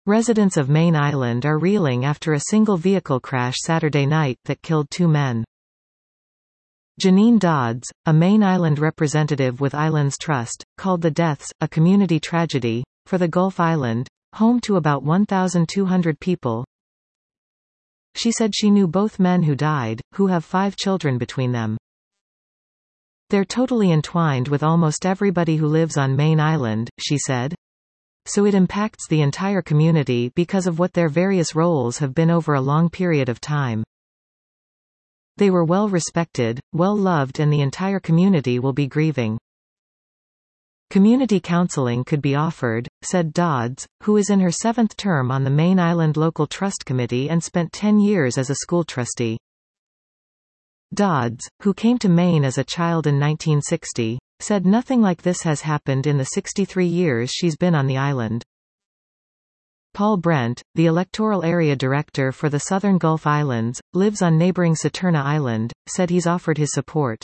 Residents of Main Island are reeling after a single vehicle crash Saturday night that killed 2 men. Janine Dodds, a Main Island representative with Islands Trust, called the deaths a community tragedy for the Gulf Island, home to about 1,200 people. She said she knew both men who died, who have 5 children between them. They're totally entwined with almost everybody who lives on Main Island, she said. So it impacts the entire community because of what their various roles have been over a long period of time. They were well respected, well loved, and the entire community will be grieving. Community counseling could be offered, said Dodds, who is in her 7th term on the Main Island Local Trust Committee and spent 10 years as a school trustee. Dodds, who came to Maine as a child in 1960, said nothing like this has happened in the 63 years she's been on the island. Paul Brent, the electoral area director for the Southern Gulf Islands, lives on neighboring Saturna Island, said he's offered his support.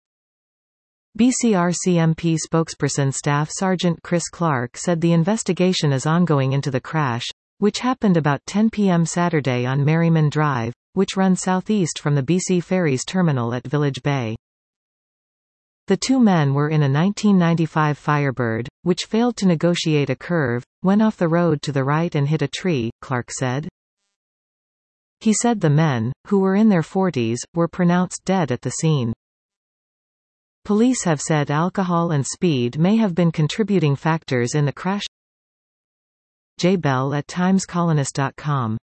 BCRCMP spokesperson Staff Sergeant Chris Clark said the investigation is ongoing into the crash, which happened about 10 p.m. Saturday on Merriman Drive, which runs southeast from the BC Ferries terminal at Village Bay. The 2 men were in a 1995 Firebird, which failed to negotiate a curve, went off the road to the right and hit a tree, Clark said. He said the men, who were in their 40s, were pronounced dead at the scene. Police have said alcohol and speed may have been contributing factors in the crash. Jay Bell at TimesColonist.com